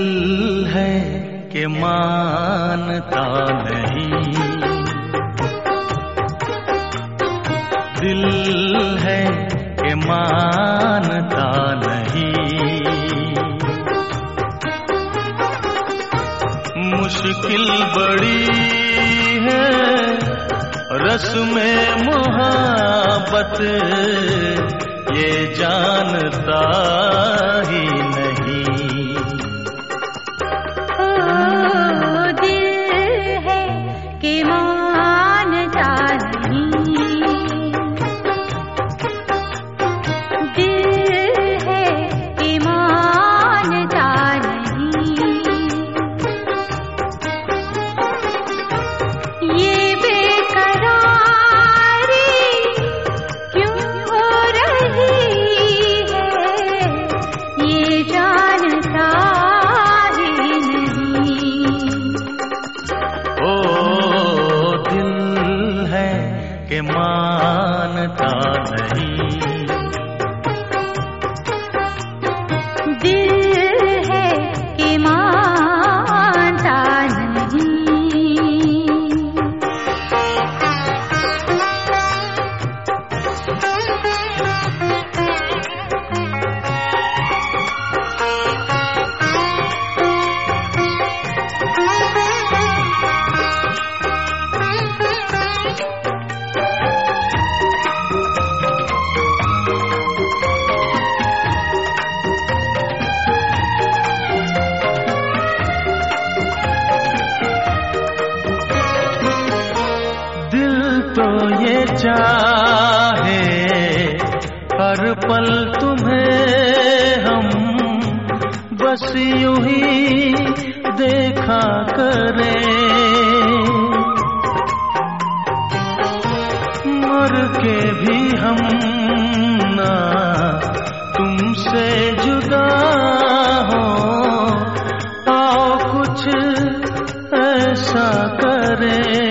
है कि मानता नहीं, दिल है कि मानता नहीं। मुश्किल बड़ी है रस्म मोहब्बत, ये जानता ही नहीं। ओ दिल है कि मानता नहीं, दिल है कि मानता नहीं। ये बेकरारी क्यों हो रही है, ये जानता ही नहीं। ओ दिल है कि मानता नहीं, दिल है कि मानता नहीं। तो ये चाहे हर पल तुम्हें हम बस यूं ही देखा करें, मर के भी हम ना तुमसे जुदा हो। आओ कुछ ऐसा करें,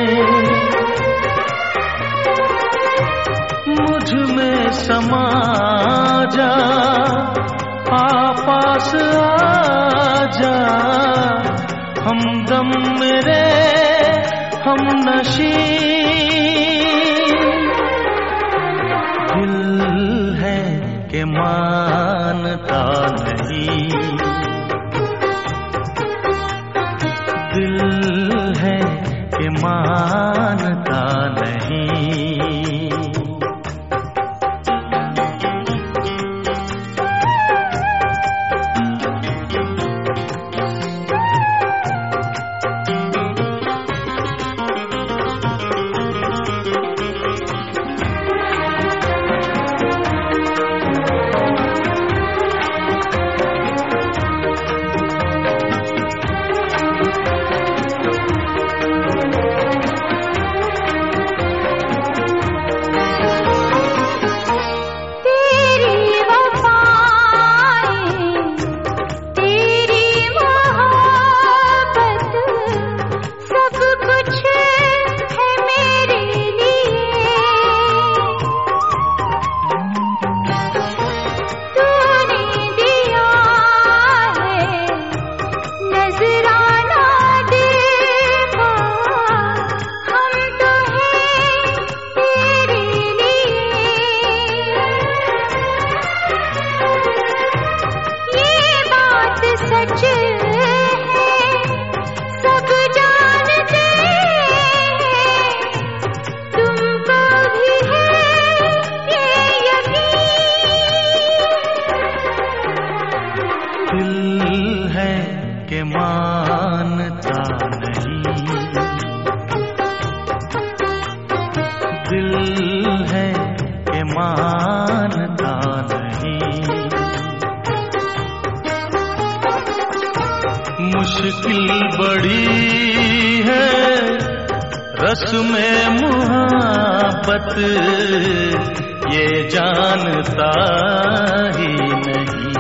मुझ में समा जा, पास आ जा, हमदम मेरे हम नशी। दिल है कि मानता नहीं, दिल है कि मानता नहीं। दिल है कि मानता नहीं, दिल है कि मानता नहीं। मुश्किल बड़ी है रस्म मोहब्बत, ये जानता ही नहीं।